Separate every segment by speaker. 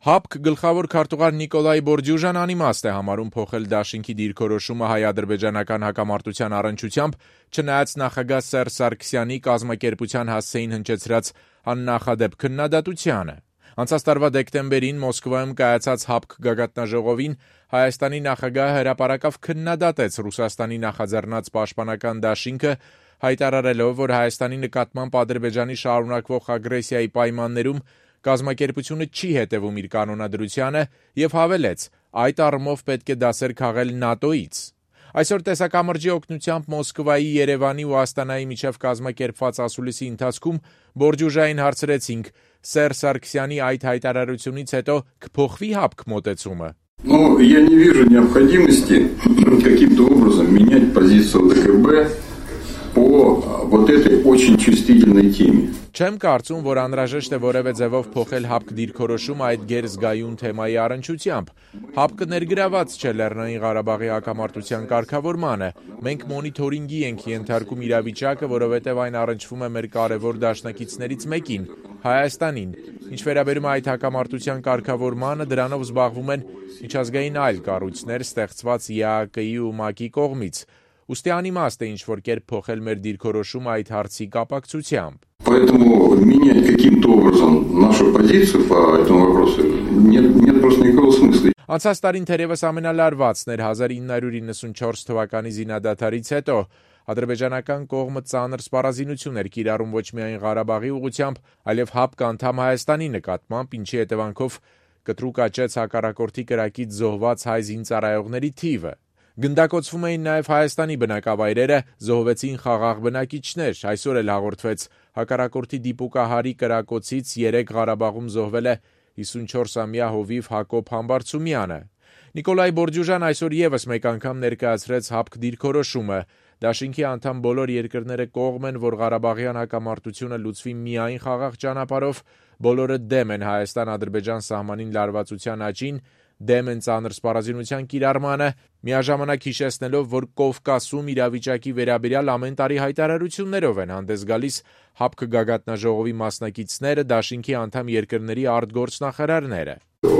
Speaker 1: ՀԱՊԿ գլխավոր քարտուղար Նիկոլայ Բորդյուժան անիմաստ է համարում փոխել դաշինքի դիրքորոշումը հայ-ադրբեջանական հակամարտության առնչությամբ, չնայած նախագահ Սերժ Սարգսյանի կազմակերպության հասցեին հնչեցրած աննախադեպ քննադատությանը։ Անցած տարվա դեկտեմբերին Մոսկվայում կայացած ՀԱՊԿ գագաթնաժողովին Հայաստանի նախագահը հրապարակավ քննադատեց Ռուսաստանի նախաձեռնած պաշտպանական դաշինքը, հայտարարելով, որ Հայաստանի նկատմամբ Ադրբեջանի շարունակվող ագրեսիայի պայմաններում կազմակերպությունը չի հետևում իր կանոնադրությանը և հավելեց, այդ առումով պետք է դասեր քաղել ՆԱՏՕ-ից։ Այսօր տեսակամրջի օգնությամբ Մոսկվայի, Երևանի ու Աստանայի միջև կազմակերպված ասուլիսի ընթացքում Բորդյուժային հարցրեցինք, Սերժ Սարգսյանի այդ հայտարարությունից հետո կփոխվի ՀԱՊԿ մոտեցումը։
Speaker 2: Я не вижу необходимости каким-то образом менять позицию ВКБ по вот этой очень чувствительной теме.
Speaker 1: Չեմ կարծում, որ անհրաժեշտ է որևէ ձևով փոխել ՀԱՊԿ դիրքորոշումը այդ գերզգայուն թեմայի առնչությամբ։ ՀԱՊԿ ներգրաված չէ Լեռնային Ղարաբաղի հակամարտության կարգավորմանը։ Մենք մոնիթորինգի ենք ենթարկում իրավիճակը, որովհետև այն առնչվում է մեր կարևոր դաշնակիցներից մեկին՝ Հայաստանին։ Ինչ վերաբերում է այդ հակամարտության կարգավորմանը, դրանով զբաղվում են միջազգային այլ կառույցներ, ստեղծված ԵԱՀԿ-ի ու ՄԱԿ-ի կողմից։ Ուստի անիմաստ է ինչ-որ կերպ փոխել մեր դիրքորոշումը այդ հարցի կապակցությամբ։
Speaker 2: Поэтому менять каким-то образом нашу позицию по этому вопросу нет просто никакого смысла.
Speaker 1: Անցած տարին թերևս ամենալարվածն էր 1994 թվականի զինադադարից հետո։ Ադրբեջանական կողմը ծանր սպառազինություն էր կիրառում ոչ միայն Ղարաբաղի ուղղությամբ, այլև ՀԱՊԿ անդամ Հայաստանի նկատմամբ, ինչի հետևանքով կտրուկ աճեց հակառակորդի կրակից զոհված հայ զինծառայողների թիվը։ Գնդակոծվում էին նաև Հայաստանի բնակավայրերը, զոհվեցին խաղաղ բնակիչներ, այսօր էլ հաղորդվեց հակառակորդի դիպուկահարի կրակոցից 3 Ղարաբաղում զոհվել է 54-ամյա հովիվ Հակոբ Համբարձումյանը։ Նիկոլայ Բորդյուժան այսօր եւս մեկ անգամ ներկայացրեց ՀԱՊԿ դիրքորոշումը։ Դաշինքի անդամ բոլոր երկրները կողմ են, որ Ղարաբաղյան հակամարտությունը լուծվի միայն խաղաղ ճանապարհով, բոլորը դեմ են Հայաստան-Ադրբեջան սահմանին լարվածության աճին, դեմ են ծանր սպառազինության կիրառմանը, միաժամանակ հիշեցնելով, որ Կովկասում իրավիճակի վերաբերյալ ամեն տարի հայտարարություններով են հանդես գալիս ՀԱՊԿ գագաթնաժողովի մասնակիցները, դաշինքի անդամ երկրների արտգործնախարարները։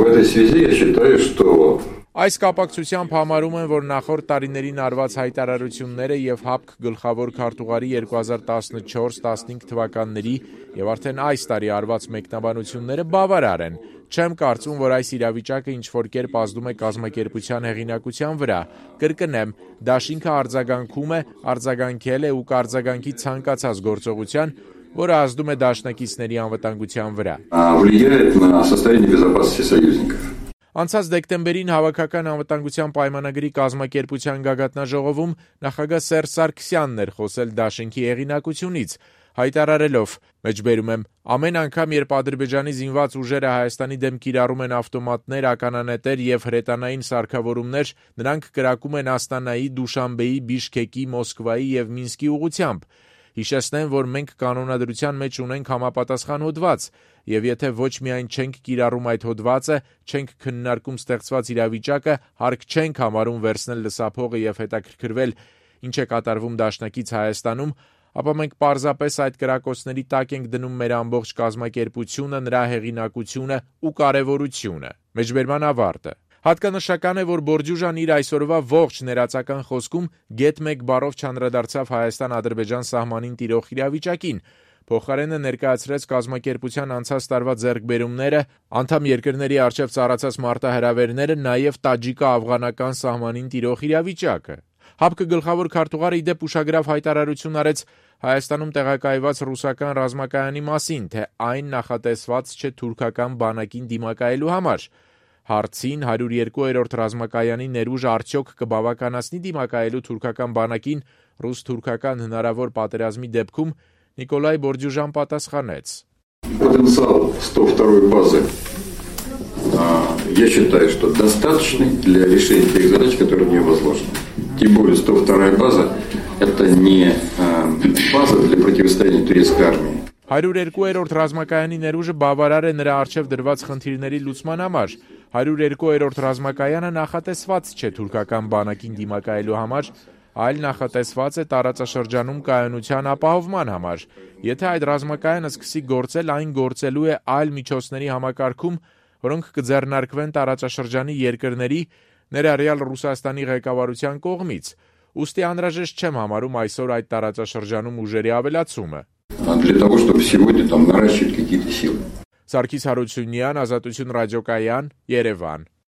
Speaker 1: Այս կապակցությամբ համարում են, որ նախորդ տարիներին արված հայտարարությունները և ՀԱՊԿ գլխավոր քարտուղարի 2014-15 թվականների և արդեն այս տարի արված մեկնաբանությունները բավարար են։ Չեմ կարծում, որ այս իրավիճակը ինչ-որ կերպ ազդում է կազմակերպության հեղինակության վրա։ Կրկնեմ, դաշինքը արձագանքում է, արձագանքել է ու կարձագանքի ցանկացած գործողության, որը ազդում է դաշնակիցների անվտանգության վրա։ Անցած դեկտեմբերին Հավաքական անվտանգության պայմանագրի կազմակերպության գագաթնաժողովում նախագահ Սերժ Սարգսյանն էր խոսել դաշինքի հեղինակությունից, հայտարարելով. մեջբերում եմ, ամեն անգամ, երբ Ադրբեջանի զինված ուժերը Հայաստանի դեմ կիրառում են ավտոմատներ, ականանետեր և հրետանային սարքավորումներ, նրանք կրակում են Աստանայի, Դուշանբեի, Բիշքեկի, Մոսկվայի և Մինսկի ուղղությամբ։ Հիշեցնեմ, որ մենք կանոնադրության մեջ ունենք համապատասխան հոդված, և եթե ոչ միայն չենք կիրառում այդ հոդվածը, չենք քննարկում ստեղծված իրավիճակը, հարկ չենք համարում վերցնել լսափողը և հետաքրքրվել ինչ է կատարվում դաշնակից Հայաստանում, ապա մենք պարզապես այդ կրակոցների տակ ենք դնում մեր ամբողջ կազմակերպությունը, նրա հեղինակությունը ու կարևորությունը։ Մեջբերման ավարտը։ Հատկանշական է, որ Բորդյուժան իր այսօրվա ողջ ներածական խոսքում գեթ մեկ բառով չանդրադարձավ Հայաստան-Ադրբեջան սահմանին տիրող իրավիճակին, փոխարենը ներկայացրեց կազմակերպության անցած տարվա ձեռքբերումները, անդամ երկրների առջև ծառացած մարտահրավերները, նաև տաջիկա-աֆղանական սահմանին տիրող իրավիճակը։ ՀԱՊԿ գլխավոր քարտուղարը ի դեպ ուշագրավ հայտարարություն արեց Հայաստանում տեղակայված ռուսական ռազմակայանի մասին, թե այն նախատեսված չէ թուրքական բանակին դիմակայելու համար։ Հարցին 102-րդ ռազմակայանի ներուժը արդյոք կբավականացնի դիմակայելու թուրքական бանակին ռուս-թուրքական հնարավոր պատերազմի դեպքում, Նիկոլայ Բորդյուժան պատասխանեց.
Speaker 2: Потенциал 102-й базы, я считаю, что достаточный для решения тех задач, которые в нее возложены. Тем более 102-я база – это не база для противостояния турецкой армии.
Speaker 1: 102-րդ ռազմակայանի ներուժը բավարար է նրա առջև դրված խնդիրների լուծման համար։ 102-րդ ռազմակայանը նախատեսված չէ թուրքական բանակին դիմակայելու համար, այլ նախատեսված է տարածաշրջանում կայունության ապահովման համար։ Եթե այդ ռազմակայանը սկսի գործել, այն գործելու է այլ միջոցների համակարգում, որոնք կձեռնարկվեն տարածաշրջանի երկրների, ներառյալ Ռուսաստանի ղեկավարության կողմից, ուստի անհրաժեշտ չեմ համարում այսօր այդ տարածաշրջանում ուժերի ավելացումը։
Speaker 2: Для того, чтобы сегодня там наращивать какие-то силы.
Speaker 1: Սարգիս Հարությունյան, Ազատություն ռադիոկայան, Երևան։